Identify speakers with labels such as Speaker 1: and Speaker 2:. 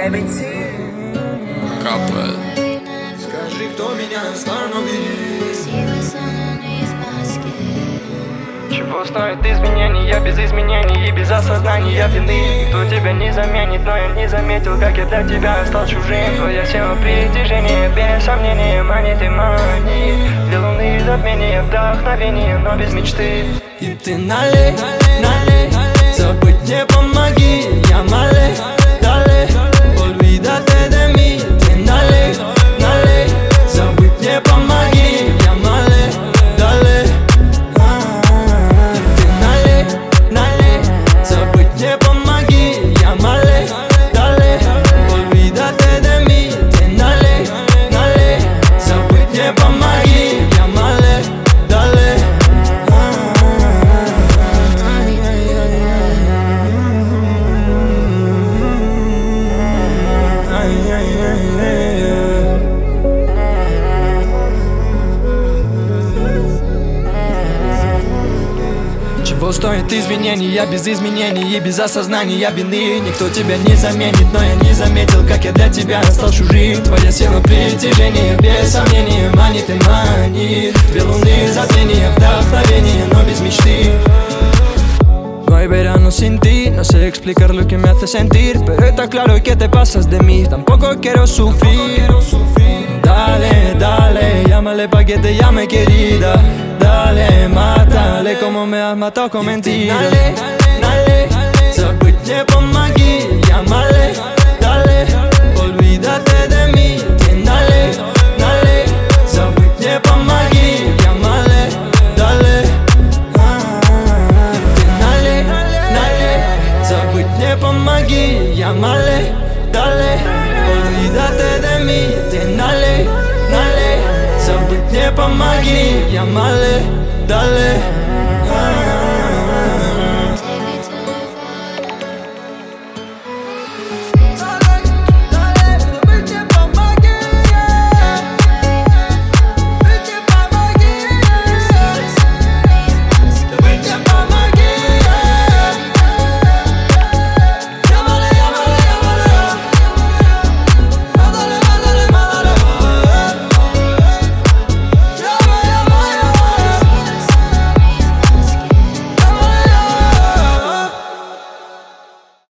Speaker 1: Капает.
Speaker 2: Скажи, кто меня остановит?
Speaker 3: Чего стоит изменения без изменений и без осознания вины? Никто тебя не заменит, но я не заметил, как я для тебя стал чужим. Твоя сила притяжения, без сомнения, манит и манит. Две луны затмения, вдохновение, но без мечты.
Speaker 2: И ты налей, налей, забыть не помоги. Я малей, далей, olvídate de mí. Ты налей, налей, забыть не помоги. Я малей, далей. Ты налей, налей, забыть не помоги. Я малей, далей, olvídate de mí. Ты налей, налей, забыть не помоги. Я малей, далей. Чего стоит извинения без изменений и без осознания вины? Никто тебя не заменит, но я не заметил, как я для тебя стал чужим. Твоя сила притяжения, без сомнения, манит и манит. Две луны затмения, вдохновение, но без мечты. No hay verano sin ti, no sé explicar lo que me hace sentir, pero está claro que te pasas de mí, tampoco quiero sufrir. Dale, dale, llámale pa' que te llame querida. Dale, mátale como me has matado con mentiras. Dale, dale, забыть не помоги. Llámale, dale, olvídate de mí. Dale, dale, забыть не помоги. Llámale, dale. Забыть не помоги, llámale, dale, olvídate de mí, ты налей, налей, забыть не помоги, llámale, dale.